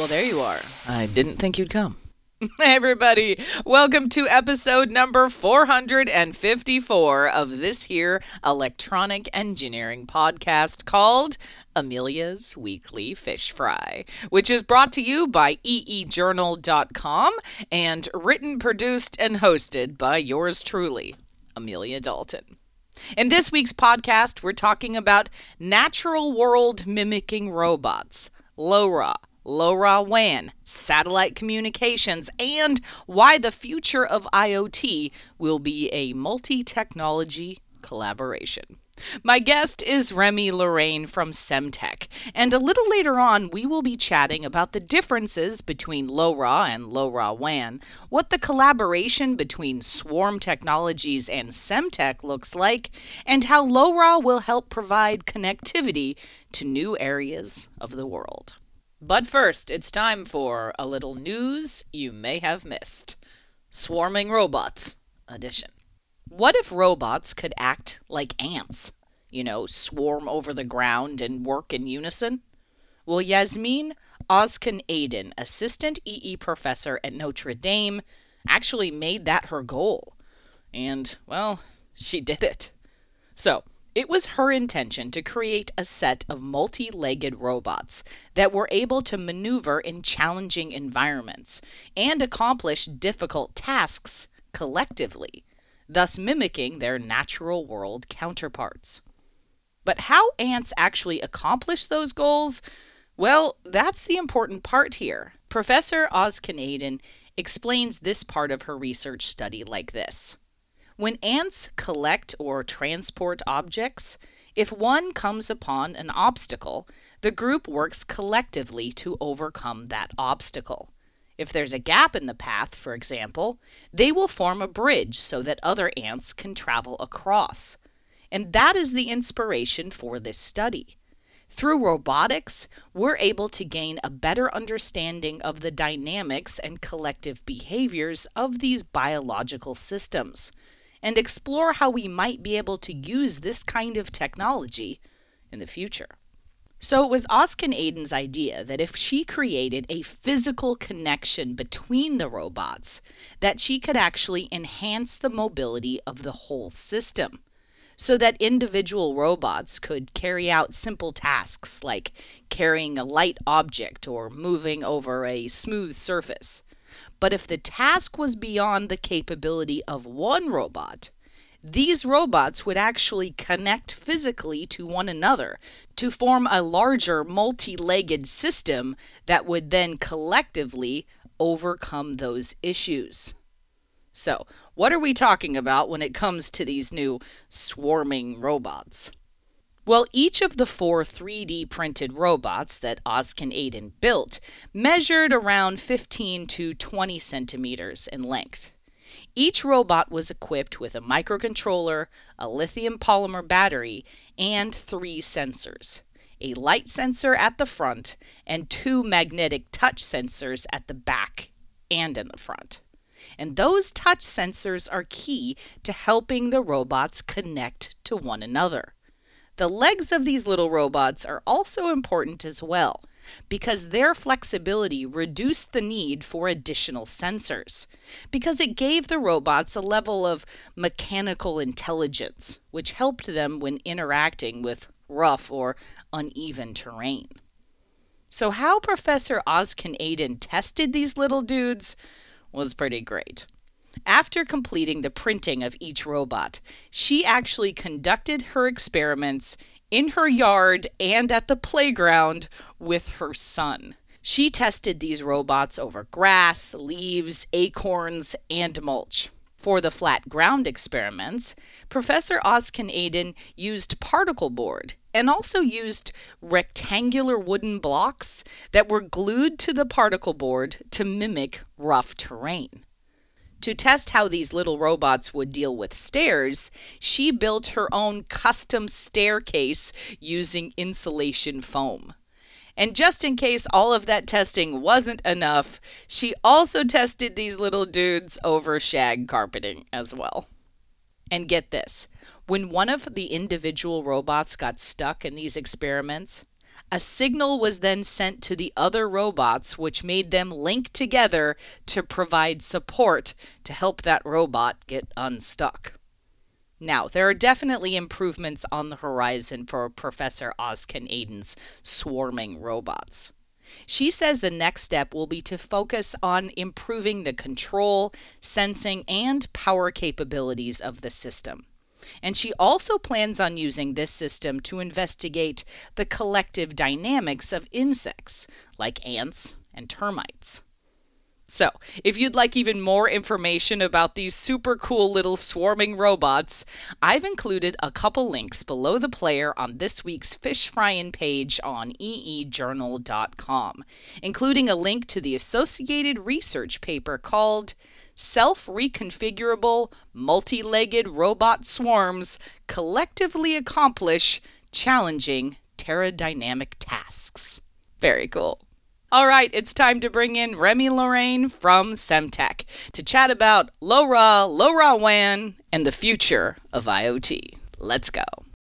there you are. I didn't think you'd come. Hey everybody, welcome to episode number 454 of this here electronic engineering podcast called Amelia's Weekly Fish Fry, which is brought to you by eejournal.com and written, produced, and hosted by yours truly, Amelia Dalton. In this week's podcast, we're talking about natural world mimicking robots, LoRa, LoRaWAN, satellite communications, and why the future of IoT will be a multi-technology collaboration. My guest is Remy Lorraine from Semtech, and a little later on we will be chatting about the differences between LoRa and LoRaWAN, what the collaboration between Swarm Technologies and Semtech looks like, and how LoRa will help provide connectivity to new areas of the world. But first, it's time for a little news you may have missed. Swarming Robots Edition. What if robots could act like ants? Swarm over the ground and work in unison? Well, Yasmin Ozkan-Aden, assistant EE professor at Notre Dame, actually made that her goal. And, well, she did it. So, it was her intention to create a set of multi-legged robots that were able to maneuver in challenging environments and accomplish difficult tasks collectively, thus mimicking their natural world counterparts. But how ants actually accomplish those goals? Well, that's the important part here. Professor Ozkan-Aden explains this part of her research study like this. When ants collect or transport objects, if one comes upon an obstacle, the group works collectively to overcome that obstacle. If there's a gap in the path, for example, they will form a bridge so that other ants can travel across. And that is the inspiration for this study. Through robotics, we're able to gain a better understanding of the dynamics and collective behaviors of these biological systems, and explore how we might be able to use this kind of technology in the future. So it was Ozkan-Aden's idea that if she created a physical connection between the robots, that she could actually enhance the mobility of the whole system, so that individual robots could carry out simple tasks like carrying a light object or moving over a smooth surface. But if the task was beyond the capability of one robot, these robots would actually connect physically to one another to form a larger multi-legged system that would then collectively overcome those issues. So, what are we talking about when it comes to these new swarming robots? Well, each of the 4 3D printed robots that Ozkan-Aden built measured around 15 to 20 centimeters in length. Each robot was equipped with a microcontroller, a lithium polymer battery, and 3 sensors: a light sensor at the front and 2 magnetic touch sensors at the back and in the front. And those touch sensors are key to helping the robots connect to one another. The legs of these little robots are also important as well, because their flexibility reduced the need for additional sensors, because it gave the robots a level of mechanical intelligence, which helped them when interacting with rough or uneven terrain. So how Professor Ozkan-Aden tested these little dudes was pretty great. After completing the printing of each robot, she actually conducted her experiments in her yard and at the playground with her son. She tested these robots over grass, leaves, acorns, and mulch. For the flat ground experiments, Professor Ozkan-Aden used particle board and also used rectangular wooden blocks that were glued to the particle board to mimic rough terrain. To test how these little robots would deal with stairs, she built her own custom staircase using insulation foam. And just in case all of that testing wasn't enough, she also tested these little dudes over shag carpeting as well. And get this, when one of the individual robots got stuck in these experiments, A signal was then sent to the other robots, which made them link together to provide support to help that robot get unstuck. Now, there are definitely improvements on the horizon for Professor Ozcan Aiden's swarming robots. She says the next step will be to focus on improving the control, sensing, and power capabilities of the system. And she also plans on using this system to investigate the collective dynamics of insects, like ants and termites. So, if you'd like even more information about these super cool little swarming robots, I've included a couple links below the player on this week's Fish Fryin' page on eejournal.com, including a link to the associated research paper called Self-Reconfigurable Multi-Legged Robot Swarms Collectively Accomplish Challenging Pterodynamic Tasks. Very cool. All right, it's time to bring in Remy Lorraine from Semtech to chat about LoRa, LoRaWAN, and the future of IoT. Let's go.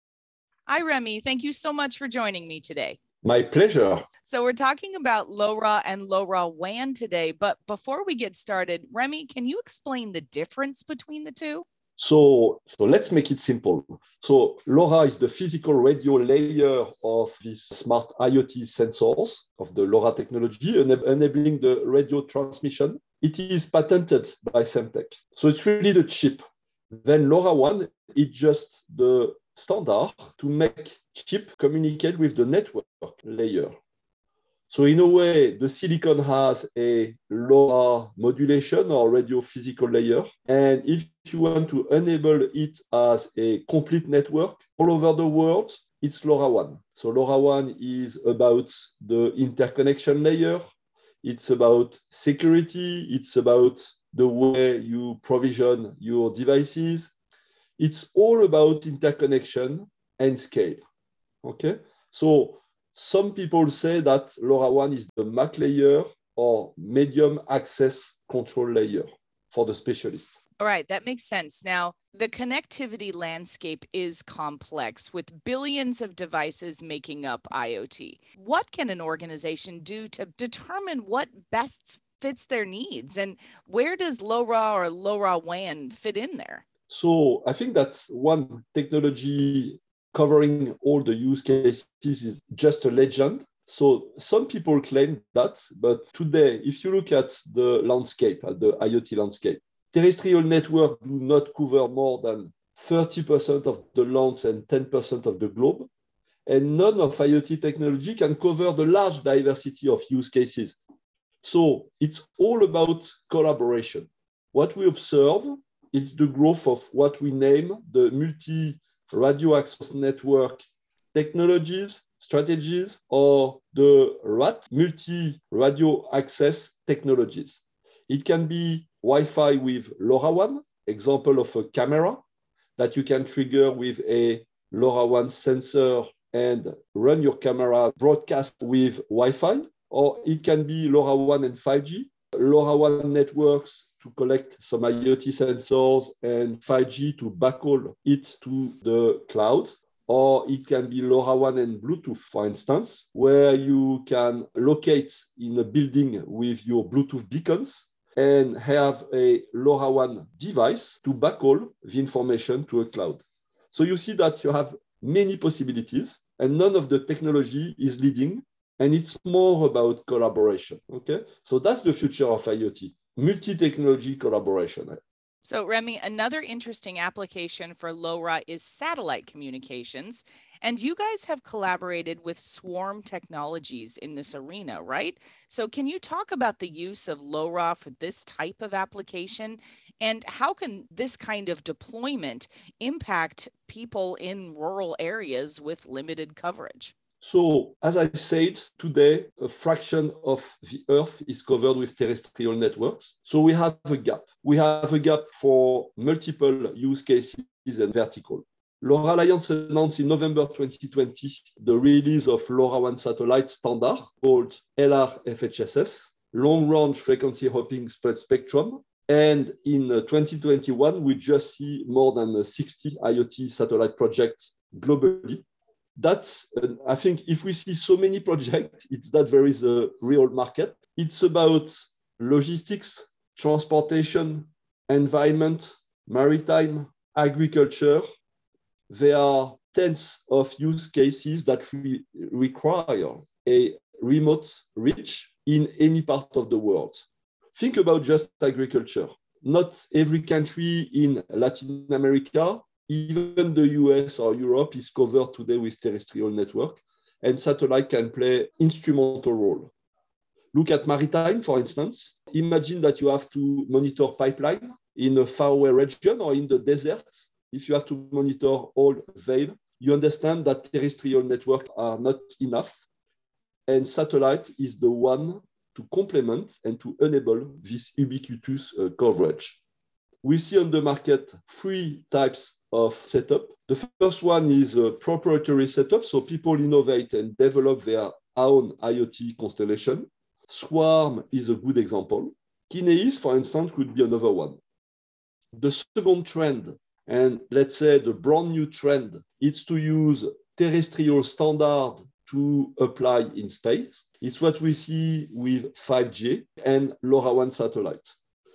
Hi, Remy. Thank you so much for joining me today. My pleasure. So we're talking about LoRa and LoRaWAN today, but before we get started, Remy, can you explain the difference between the two? So let's make it simple. So LoRa is the physical radio layer of these smart IoT sensors of the LoRa technology, enabling the radio transmission. It is patented by Semtech. So it's really the chip. Then LoRaWAN is just the standard to make chip communicate with the network layer. So in a way, the silicon has a LoRa modulation or radio physical layer. And if you want to enable it as a complete network all over the world, it's LoRaWAN. So LoRaWAN is about the interconnection layer. It's about security. It's about the way you provision your devices. It's all about interconnection and scale. Okay? So some people say that LoRaWAN is the MAC layer or medium access control layer for the specialist. All right, that makes sense. Now, the connectivity landscape is complex with billions of devices making up IoT. What can an organization do to determine what best fits their needs? And where does LoRa or LoRaWAN fit in there? So I think that's one technology covering all the use cases is just a legend. So some people claim that, but today, if you look at the landscape, at the IoT landscape, terrestrial networks do not cover more than 30% of the lands and 10% of the globe. And none of IoT technology can cover the large diversity of use cases. So it's all about collaboration. What we observe is the growth of what we name the multi-radio access network technologies, strategies, or the RAT, multi-radio access technologies. It can be Wi-Fi with LoRaWAN, example of a camera that you can trigger with a LoRaWAN sensor and run your camera broadcast with Wi-Fi, or it can be LoRaWAN and 5G, LoRaWAN networks to collect some IoT sensors and 5G to backhaul it to the cloud. Or it can be LoRaWAN and Bluetooth, for instance, where you can locate in a building with your Bluetooth beacons and have a LoRaWAN device to backhaul the information to a cloud. So you see that you have many possibilities and none of the technology is leading, and it's more about collaboration, okay? So that's the future of IoT, multi-technology collaboration. So, Remy, another interesting application for LoRa is satellite communications. And you guys have collaborated with Swarm Technologies in this arena, right? So can you talk about the use of LoRa for this type of application? And how can this kind of deployment impact people in rural areas with limited coverage? So, as I said, today, a fraction of the Earth is covered with terrestrial networks. So we have a gap. We have a gap for multiple use cases and vertical. LoRa Alliance announced in November 2020 the release of LoRaWAN satellite standard called LRFHSS, Long Range Frequency Hopping Spread Spectrum. And in 2021, we just see more than 60 IoT satellite projects globally. That's, I think, if we see so many projects, it's that there is a real market. It's about logistics, transportation, environment, maritime, agriculture. There are tens of use cases that require a remote reach in any part of the world. Think about just agriculture. Not every country in Latin America, even the US or Europe, is covered today with terrestrial network, and satellite can play instrumental role. Look at maritime, for instance. Imagine that you have to monitor pipeline in a faraway region or in the desert. If you have to monitor all veil, you understand that terrestrial networks are not enough, and satellite is the one to complement and to enable this ubiquitous coverage. We see on the market three types of setup. The first one is a proprietary setup, so people innovate and develop their own IoT constellation. Swarm is a good example. Kineis, for instance, could be another one. The second trend, and let's say the brand new trend, is to use terrestrial standard to apply in space. It's what we see with 5G and LoRaWAN satellites.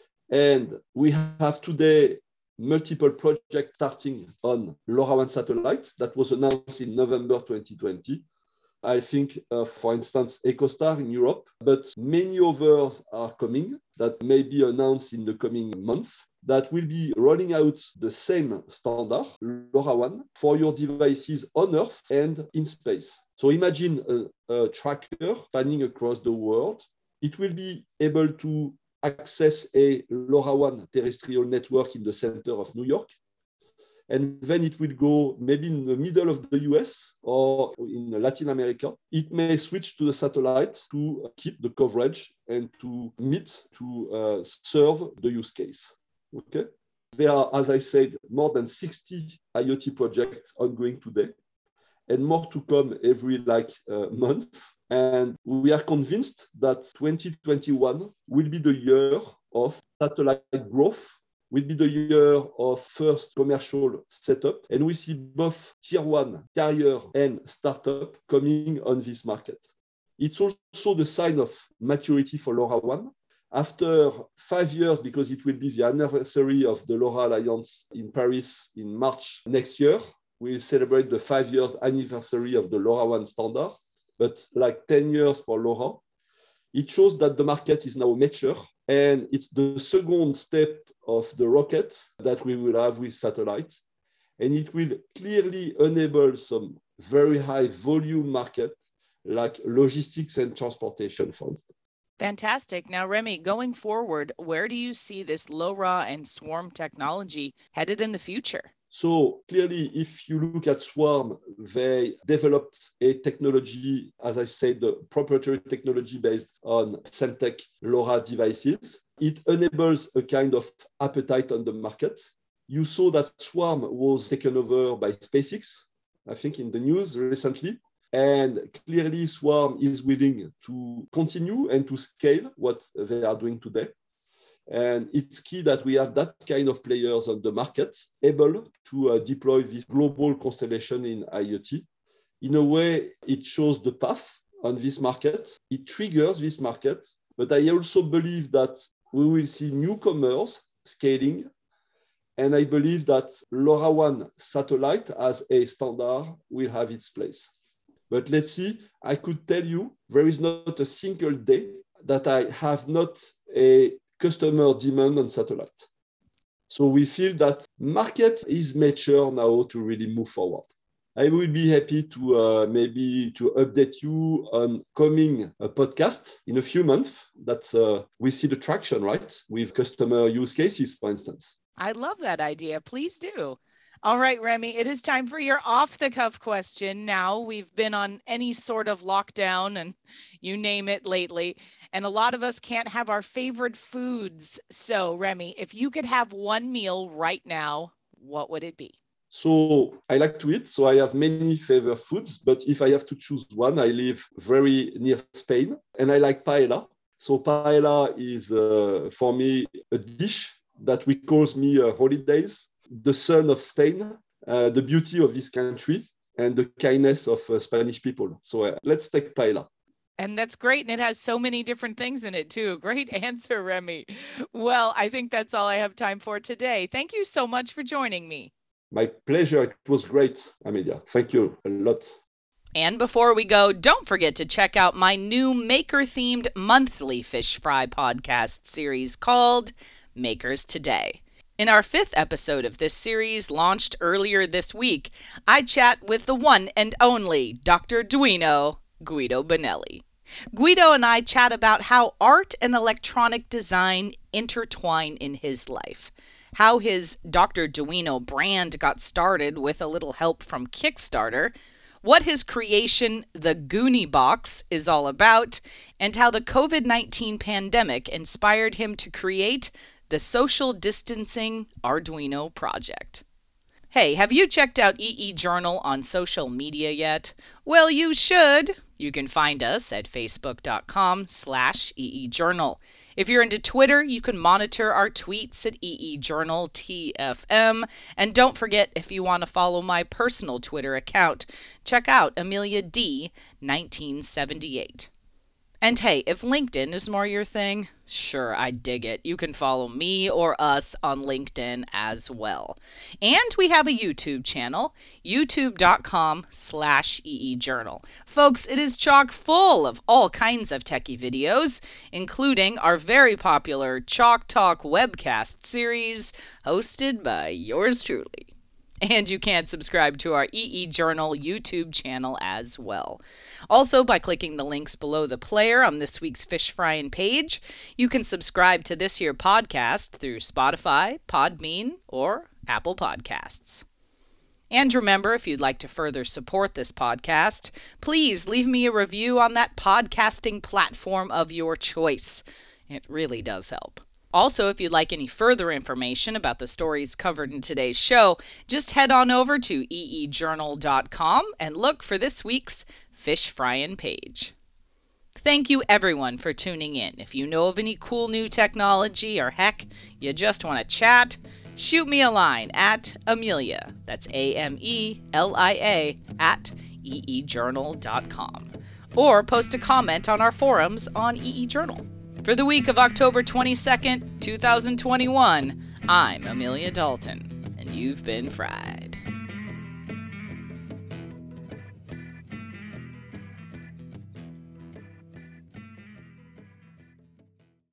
And we have today multiple projects starting on LoRaWAN satellites that was announced in November 2020. I think, for instance, EchoStar in Europe, but many others are coming that may be announced in the coming month that will be rolling out the same standard, LoRaWAN, for your devices on Earth and in space. So imagine a tracker spanning across the world. It will be able to access a LoRaWAN terrestrial network in the center of New York. And then it will go maybe in the middle of the US or in Latin America. It may switch to the satellite to keep the coverage and to serve the use case. Okay. There are, as I said, more than 60 IoT projects ongoing today, and more to come every month. And we are convinced that 2021 will be the year of satellite growth, will be the year of first commercial setup. And we see both tier one, carrier, and startup coming on this market. It's also the sign of maturity for LoRaWAN. After 5 years, because it will be the anniversary of the LoRa Alliance in Paris in March next year, we'll celebrate the 5 years anniversary of the LoRaWAN standard, but 10 years for LoRa. It shows that the market is now mature, and it's the second step of the rocket that we will have with satellites. And it will clearly enable some very high volume market, like logistics and transportation, for instance. Fantastic. Now, Remy, going forward, where do you see this LoRa and Swarm technology headed in the future? So clearly, if you look at Swarm, they developed a technology, as I said, the proprietary technology based on Semtech LoRa devices. It enables a kind of appetite on the market. You saw that Swarm was taken over by SpaceX, I think in the news recently. And clearly, Swarm is willing to continue and to scale what they are doing today. And it's key that we have that kind of players on the market able to deploy this global constellation in IoT. In a way, it shows the path on this market. It triggers this market. But I also believe that we will see newcomers scaling. And I believe that LoRaWAN satellite as a standard will have its place. But let's see, I could tell you there is not a single day that I have not a customer demand on satellite. So we feel that market is mature now to really move forward. I will be happy to maybe to update you on coming podcast in a few months that we see the traction, right? With customer use cases, for instance. I love that idea. Please do. All right, Remy, it is time for your off-the-cuff question. Now, we've been on any sort of lockdown and you name it lately, and a lot of us can't have our favorite foods. So, Remy, if you could have one meal right now, what would it be? So I like to eat, so I have many favorite foods, but if I have to choose one, I live very near Spain, and I like paella. So paella is, for me, a dish that we call me holidays. The sun of Spain, the beauty of this country. and the kindness of Spanish people. So let's take paella. And that's great. And it has so many different things in it, too. Great answer, Remy. Well, I think that's all I have time for today. Thank you so much for joining me. My pleasure. It was great, Amelia. Thank you a lot. And before we go, don't forget to check out my new maker-themed monthly fish fry podcast series called Makers Today. In our 5th episode of this series, launched earlier this week, I chat with the one and only Dr. Duino, Guido Bonelli. Guido and I chat about how art and electronic design intertwine in his life, how his Dr. Duino brand got started with a little help from Kickstarter, what his creation, the Goonie Box, is all about, and how the COVID-19 pandemic inspired him to create the Social Distancing Arduino project. Hey, have you checked out EE Journal on social media yet? Well, you should. You can find us at facebook.com/EEJournal. If you're into Twitter, you can monitor our tweets at EEJournalTFM. And don't forget, if you want to follow my personal Twitter account, check out Amelia D. 1978. And hey, if LinkedIn is more your thing, sure, I dig it. You can follow me or us on LinkedIn as well. And we have a YouTube channel, youtube.com/EEJournal. Folks, it is chock full of all kinds of techie videos, including our very popular Chalk Talk webcast series, hosted by yours truly. And you can subscribe to our EE Journal YouTube channel as well. Also, by clicking the links below the player on this week's Fish Fryin' page, you can subscribe to this here podcast through Spotify, Podbean, or Apple Podcasts. And remember, if you'd like to further support this podcast, please leave me a review on that podcasting platform of your choice. It really does help. Also, if you'd like any further information about the stories covered in today's show, just head on over to eejournal.com and look for this week's Fish Fryin' page. Thank you everyone for tuning in. If you know of any cool new technology or heck, you just want to chat, shoot me a line at Amelia, that's AMELIA, at eejournal.com. Or post a comment on our forums on EE Journal. For the week of October 22nd, 2021, I'm Amelia Dalton, and you've been fried.